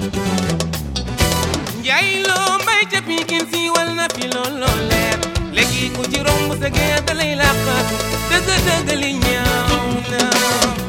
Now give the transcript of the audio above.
njaay loo mbay ca Pikin siiwal na fi looloo leer léegi ku ci romb sa géer da lay làqatu dëgg dëgg li ñaaw na